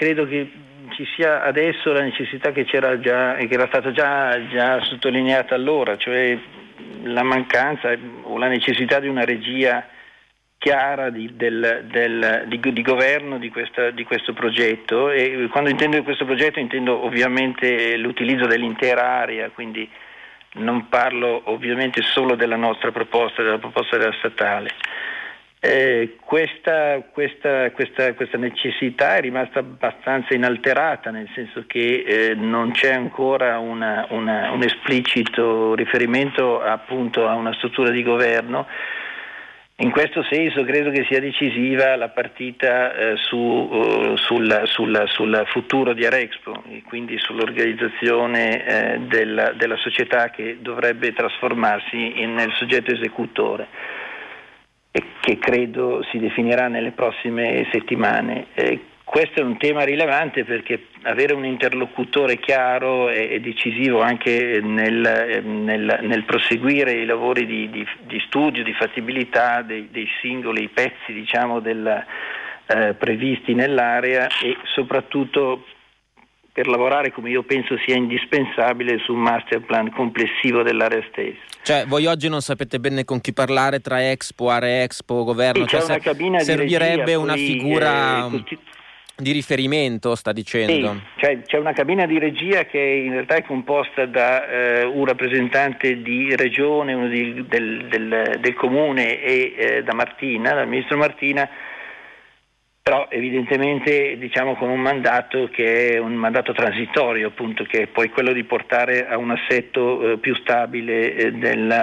credo che ci sia adesso la necessità che c'era già e che era stata già sottolineata allora, cioè la mancanza o la necessità di una regia chiara di governo di questo progetto. E quando intendo di questo progetto intendo ovviamente l'utilizzo dell'intera area, quindi non parlo ovviamente solo della nostra proposta, della proposta della statale. Questa necessità è rimasta abbastanza inalterata, nel senso che non c'è ancora un esplicito riferimento appunto a una struttura di governo. In questo senso credo che sia decisiva la partita sul futuro di Arexpo, e quindi sull'organizzazione della società che dovrebbe trasformarsi nel soggetto esecutore, e che credo si definirà nelle prossime settimane. Questo è un tema rilevante perché avere un interlocutore chiaro è decisivo anche nel proseguire i lavori di studio, di fattibilità dei singoli pezzi, diciamo, previsti nell'area, e soprattutto per lavorare, come io penso sia indispensabile, su un master plan complessivo dell'area stessa. Cioè, voi oggi non sapete bene con chi parlare tra Expo, Area Expo, governo? C'è una cabina servirebbe di regia, una figura di riferimento, sta dicendo? Sì, c'è una cabina di regia che in realtà è composta da un rappresentante di regione, uno del comune, e dal ministro Martina, però evidentemente diciamo con un mandato che è un mandato transitorio, appunto, che è poi quello di portare a un assetto più stabile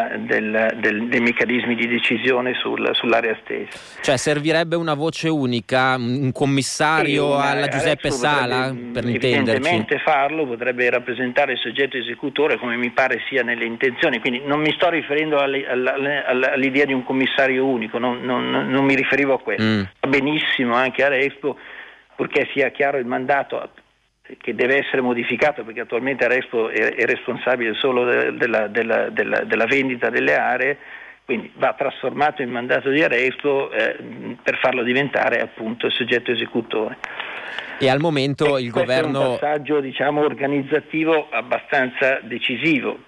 dei meccanismi di decisione sull'area stessa. Cioè servirebbe una voce unica, un commissario alla Giuseppe Sala, per intenderci? Evidentemente farlo, potrebbe rappresentare il soggetto esecutore, come mi pare sia nelle intenzioni, quindi non mi sto riferendo all'idea di un commissario unico, non mi riferivo a questo. Va benissimo anche Arexpo, purché sia chiaro il mandato, che deve essere modificato, perché attualmente Arexpo è responsabile solo della vendita delle aree, quindi va trasformato il mandato di Arexpo per farlo diventare appunto il soggetto esecutore. E al momento il governo... È un passaggio, diciamo, organizzativo abbastanza decisivo.